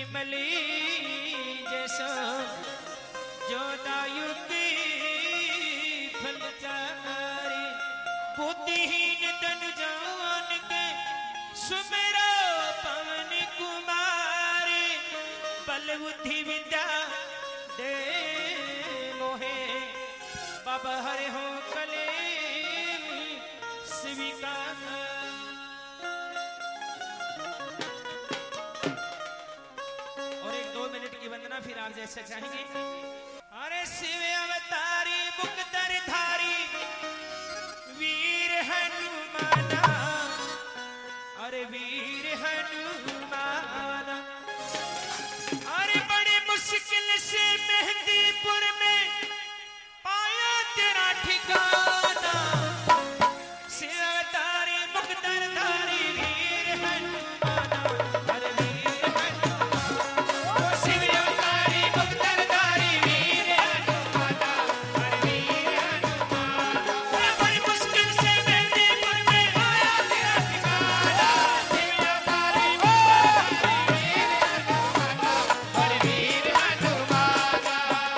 निर्मली जैसा जोदायुक्ति फलचारी बुद्धिहीन तन जान के सुमेरा पवन कुमारी बल बुद्धि विद्या दे मोहे बाबा हरे हो कले स्वीकार। और एक 2 मिनट की वंदना फिर आप जैसे चाहेंगे। अरे शिव अवतारी मुक्तर धारी वीर हनुमाना, अरे वीर हनुमाना, अरे बड़ी मुश्किल से मेहंदीपुर में पाया तेरा ठिकाना। शिव अवतारी मुक्तर धारी वीर हनुमाना, अरे वीर हनुमाना, शिव अवतारी मुक्तर धारी वीर हनुमाना, अरे वीर हनुमाना, बड़ी मुश्किल से मेहंदीपुर में पाया तेरा ठिकाना। शिव अवतारी मुक्तर धारी वीर हनुमाना, अरे वीर हनुमाना,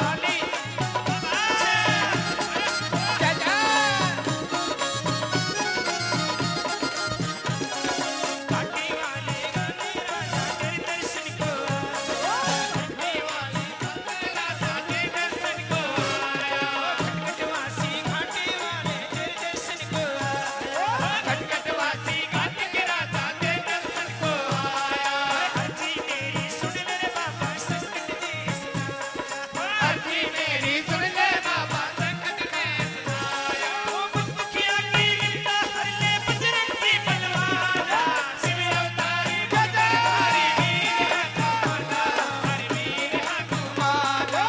काटे वाले गाने राजा तेरे दर्शन को आया, काटे वाले गाने राजा तेरे दर्शन को आया, खटखटवासी घाटे वाले तेरे दर्शन को आया, खटखटवासी घाटे के राजा तेरे दर्शन को आया। अर्जी मेरी सुन ले रे बाबा संकट में सताया, अर्जी मेरी सुन ले बाबा संकट में सताया, ओ मुखिया की विपदा हर ले बजरंगी बलवाना। शिव अवतारी मुक्तधारी वीर हनुमाना, हर वीर हनुमाना,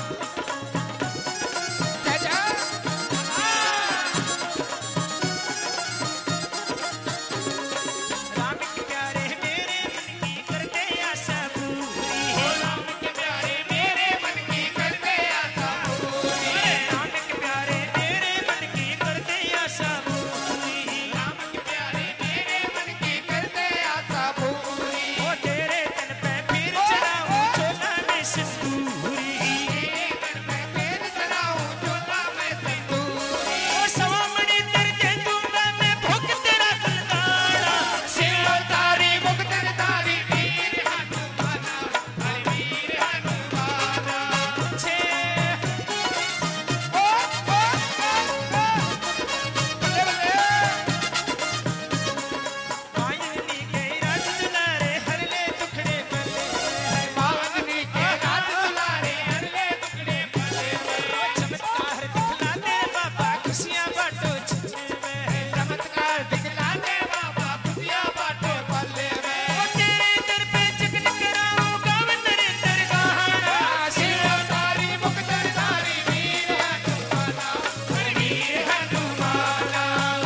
जय जय। राम के प्यारे मेरे मन की करते आशा पूरी, राम के प्यारे मेरे मन की करते आशा पूरी, राम के प्यारे मेरे मन की करते आशा पूरी, राम के प्यारे मेरे मन की करते आशा पूरी। ओ तेरे तन पे फिर चढ़ाऊं चोला में सिंदूरी, तेरे तन पे फिर चढ़ाऊं चोला में सिंदूरी, ओ सवामणी तेरे दे दूंगा मैं भोग तेरा बलिदाना। शिव अवतारी मुक्तधारी वीर हनुमाना, हर वीर हनुमाना, छे ओ मायनी के राज दुलारे हर ले दुखड़े पले, मायनी के राज दुलारे हर ले दुखड़े पले, चमत्कार दिखला दे बाबा खुशियां बांटो छले में, चमत्कार दिखला दे बाबा खुशियां बांटो पले में, ओ तेरे दर पे जगन कराऊं गावन नरेंद्र गाना। शिव अवतारी मुक्तधारी वीर हनुमाना, हर वीर हनुमाना,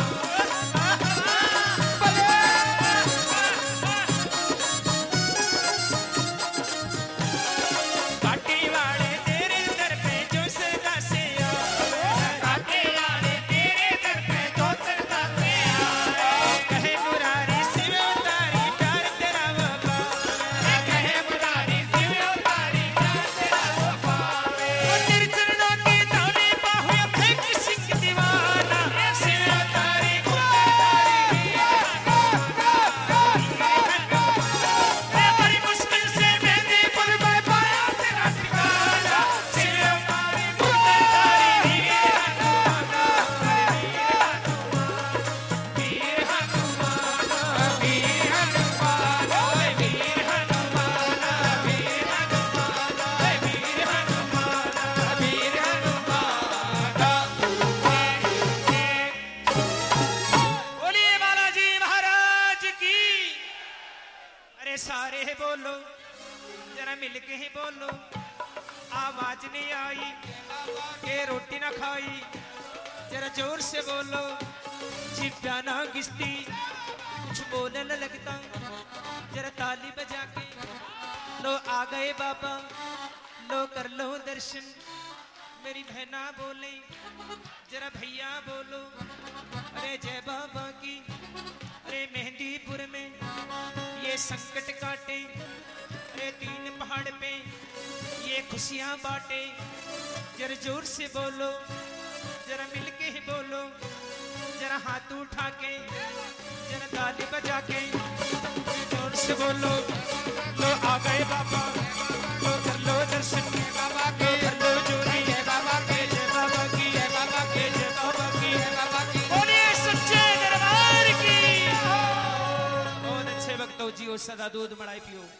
काटे वाले तेरे दर पे जो सदा से आए, काटे वाले तेरे दर पे जो सदा से आए, कहे मुरारी शिव अवतारी प्यार तेरा वो पावे, कहे मुरारी शिव अवतारी प्यार तेरा वो पावे, ओ तेरे चरणों की धौली बाहुएं फेंक सिंह दीवाना। शिव अवतारी मुक्तधारी बड़ी मुश्किल से मेहंदीपुर में पाया तेरा ठिकाना। शिव अवतारी मुक्तधारी वीर हनुमाना, वीर हनुमाना, वीर हनुमाना, वीर हनुमाना, वीर हनुमाना, वीर हनुमाना, वीर हनुमाना। बोलिए बालाजी महाराज की। अरे सारे बोलो जरा मिलके ही बोलो, आवाज नहीं आई के रोटी ना खाई, जरा जोर से बोलो जिब्या ना घिसती कुछ बोलने न लगता, जरा ताली बजा के लो आ गए बाबा, लो कर लो दर्शन। मेरी बहना बोले जरा भैया बोलो, अरे जय बाबा की। अरे मेहंदीपुर में ये संकट काटे, अरे 3 खुशियां बांटे। जरा जोर से बोलो, जरा मिलके ही बोलो, जरा हाथ उठा के, जरा ताली बजा के, जोर से बोलो। लो आ गए बाबा, लो कर लो दर्शन के बाबा के, कर लो जोरी है बाबा के, जय बाबा की, जय बाबा के, जय बाबा की, जय बाबा की। बोलिए सच्चे दरबार की। बहुत अच्छे वक्तों जी, सदा दूध मलाई पियो।